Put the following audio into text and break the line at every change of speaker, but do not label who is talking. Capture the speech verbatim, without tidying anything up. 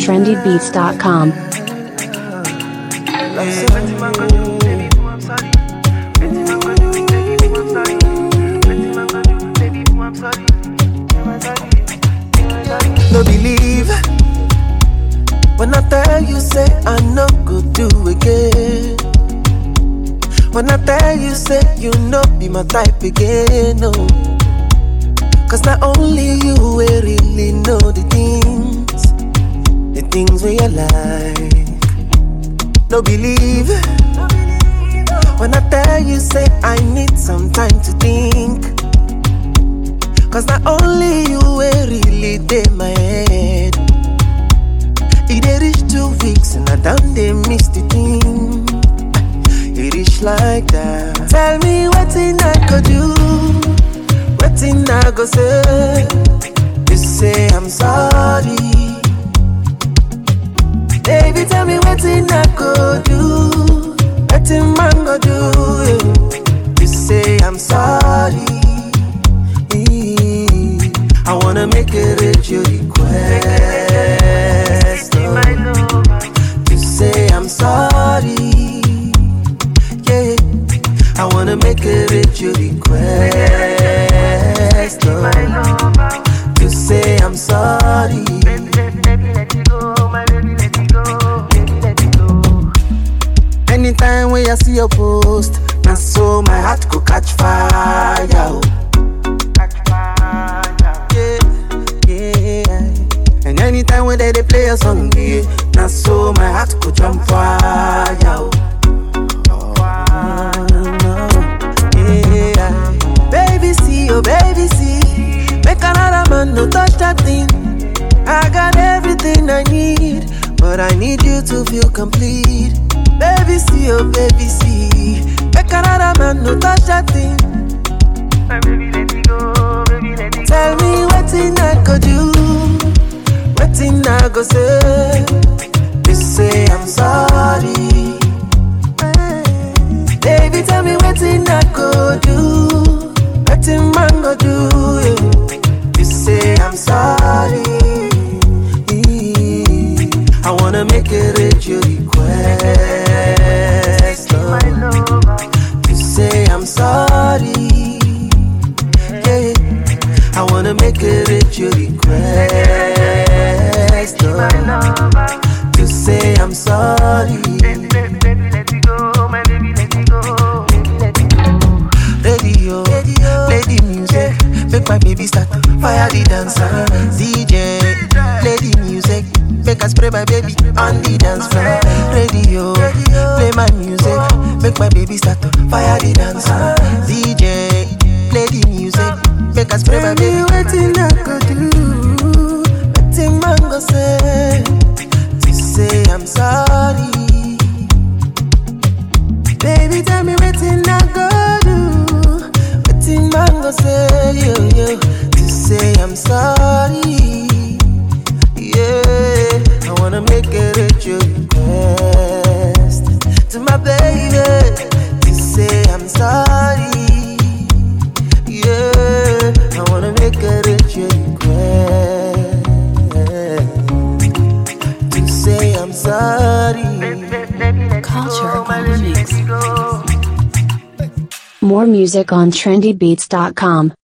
trendy beats dot com.
No believe when I tell you, say I no go do again. When I tell you, say you no be my type again, no. Cause not only you will really know the things, the things where you like. No believe when I tell you, say I need some time to think. Cause not only you will really dey my head. It dey reach two weeks and I done dey miss the thing. It is like that. Tell me wetin I go do, wetin I go say. You say I'm sorry. Baby, tell me wetin I go do, wetin man go do. Yeah. You say I'm sorry. I wanna make it at your request. Oh, to say I'm sorry. Yeah, I wanna make it at your request. Oh, to say I'm sorry. Baby, baby, let it go, my baby, let it go, baby, let it go. Anytime when I see your post, now so my heart could catch fire. Oh. And anytime when they, they play a song, yeah, now so my heart could jump fire. Oh, no. Yeah. Baby, see, oh baby, see, make another man no touch that thing. I got everything I need, but I need you to feel complete. Baby, see, oh baby, see, make another man no touch that thing. My baby, let it go, baby, let it go. Tell me wetin I could do, wetin I go say. You say I'm sorry. Baby, tell me wetin I go do, wetin man go do. Yeah. You say I'm sorry. I wanna make it at your request. Oh. You say I'm sorry. Yeah, I wanna make it at your request. Oh. To say I'm sorry. Baby, baby, baby, let it go, my baby, let it go, baby, let it go. Radio, radio, play the music, make my baby start to fire the dancer. D J, play the music, make us spray my baby on the dance floor. Radio, play my music, make my baby start to fire the dancer. D J, play the music, make us spray my baby. Wetin I go do, wetin man go say. To say I'm sorry. Baby, tell me wetin I go do, wetin man go say. Yo, yo. To say I'm sorry. Yeah, I wanna make it at your request. To my baby, to say I'm sorry. Yeah, I wanna make it at your request. To say I'm sorry.
Culture Economics. More music on trendy beats dot com.